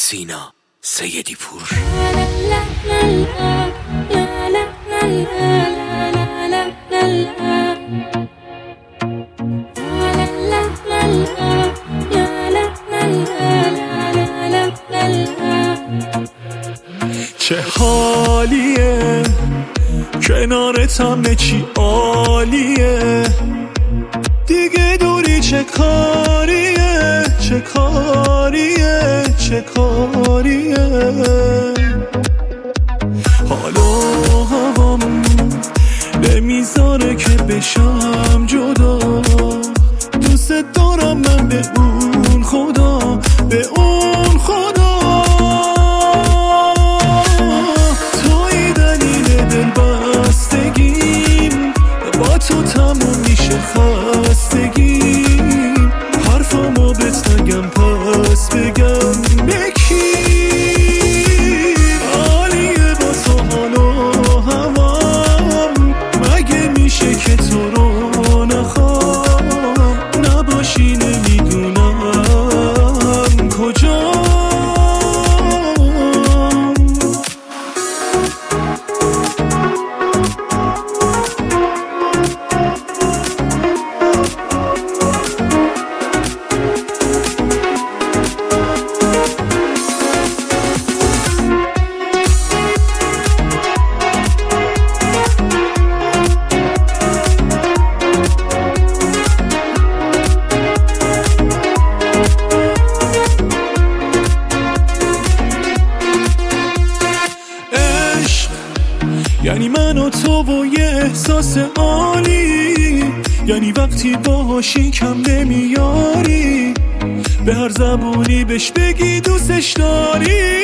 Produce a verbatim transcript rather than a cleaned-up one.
سینا سیدی پور. چه حالیه کنارت همه چی عالیه، دیگه دوری چه کاریه چه کاریه چه کاریه. حالا هوام نمیذاره که بشم جدا، دوست دارم من به اون خدا به اون خدا. توی دلیل دل بستگیم، با تو تموم میشه خستگیم، حرفامو بهت نگم پس بگم بکی. عالیه با تو حالا هوام، مگه میشه که تو رو نخوام، نباشی نمیدونم کجا. یعنی من و تو و یه احساس عالی، یعنی وقتی باهاشی کم نمیاری، به هر زبونی بهش بگی دوستش داری.